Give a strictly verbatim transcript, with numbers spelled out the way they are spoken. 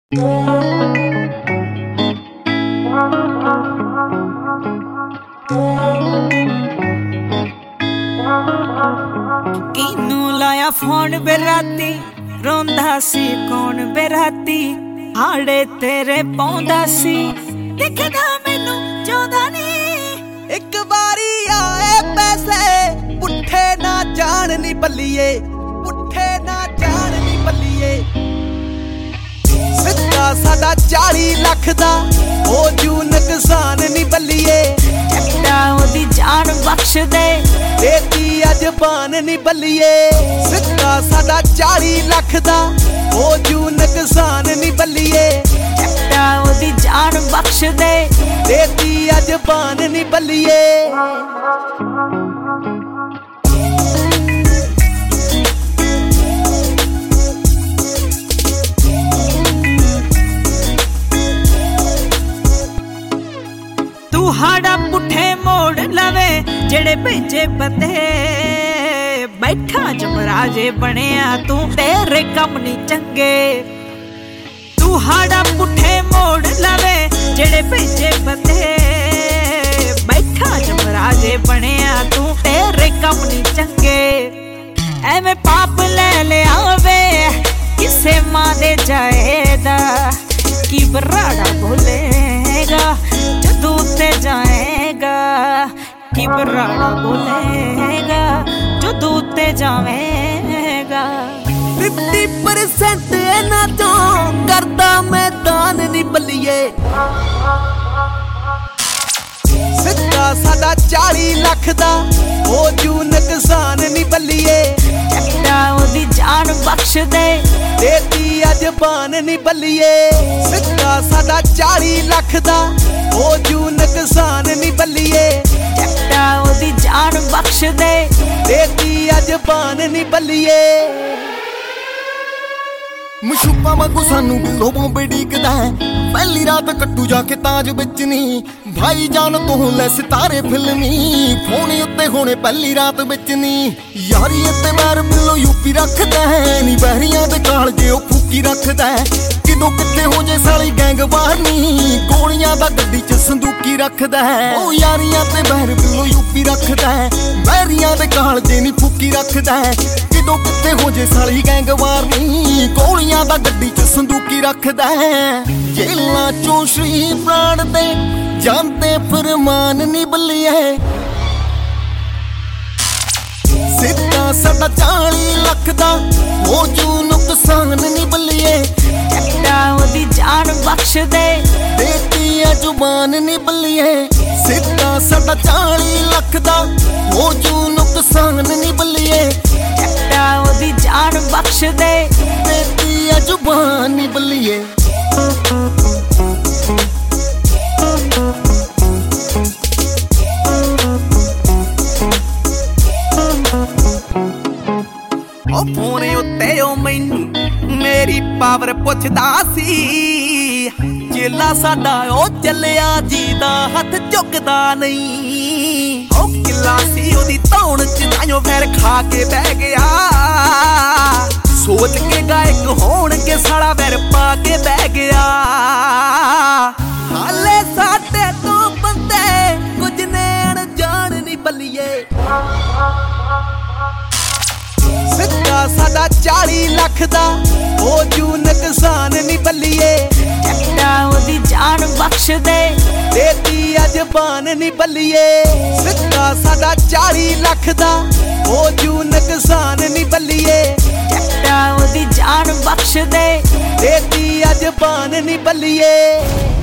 किनू लाया फोन बेराती रोंदा सी कौन बेराती हाड़े तेरे पौंदा सी दिखदा मैनू चाहदा नी। एक बारी आए पैसे पुट्ठे ना जान नी बल्लिए, पुट्ठे ना जान नी बल्लिए। सिक्का साडा चाली लख दा हो जू नुकसान नी बल्लिए। जट्टा ओदी जान बख्श दे देती अजबान नी बल्लिए। सिक्का साडा चाली लख दा हो जू नुकसान नी बल्लिए। जट्टा ओदी जान बख्श दे देती अजबान नी बल्लिए। हाड़ा पुठे मोड़ लवे जेड़े भेजे बते बैठा जमराजे बनिया तू तेरे कम नी चंगे। तू हाड़ा पुठे मोड़ लवे जेड़े भेजे बते बैठा जमराजे बनिया तू तेरे कम नी चंगे। एवें पाप ले ले आवे किसे मां दे जाएदा की बराड़ा बोलेगा जदू ते जाएगा कि बराड़ा बोलेगा जदू ते जावेगा। फिफ्टी परसेंट ना तो करदा मैदान नी बल्लिए। सिक्का साडा चाली लख दा हो जू नुकसान नी बल्लिए। जट्टा ओदी जान बख्श दे देती अजबान नी बल्लिए। सिक्का साडा चाली लख दा हो जू नुकसान नी बल्लिए। जट्टा ओदी जान बख्श दे देती अजबान नी बल्लिए। मशूका वांगू सानू लोबों बेड़ीकदा है पहली रात कट्टू जाके ताज विच नी। भाई जान तो ले सितारे फिल्मी फोन उत्ते होने पहली रात विच नी। यारी ते मैर मिलो यूपी रखदा है नी बहरियां दे काल जे ओ फूकी रखदा है। किदों किथे हो जे साली गैंग वारनी गोलियां दा गड्डी च संदूकी रखदा है। ओ यारियां ते बहर मिलो यूपी रखदा है बहरियां दे काल जे नी फूकी रखदा है। किदों किथे हो जे साली गैंग वारनी गोलियां दा गड्डी च संदूकी रखदा है। जेलां चों श्री प्राण दे जानते फरमान नी बल्लिए। सिक्का साडा चाली लख दा हो जू नुकसान नी बल्लिए। जट्टा ओदी जान बख्श दे देती अजबान नी बल्लिए। सिक्का साडा चाली लख दा हो जू नुकसान नी बल्लिए। जट्टा ओदी जान बख्श दे देती अजबान नी बल्लिए। ओ फोन उत्ते ओ मैनू मेरी पावर पुछदा सी। चेला साडा ओ चलिया जी दा हथ झुकदा नहीं। ओ किला सी ओदी धौण च ताइयों फैर खा के बह गया। सोच के गायक होणगे साड़ा वैर पा के बह गया। हाले साडे तो बंदे कुछ ने अनजान नी बल्लिए। सिक्का साडा चाली लख दा हो जू नुकसान नी बल्लिए। जट्टा ओदी जान बख्श दे देती अजबान नी बल्लिए। सिक्का साडा चाली लख दा हो जू नुकसान नी बल्लिए। जट्टा ओदी जान बख्श दे देती अजबान नी बल्लिए।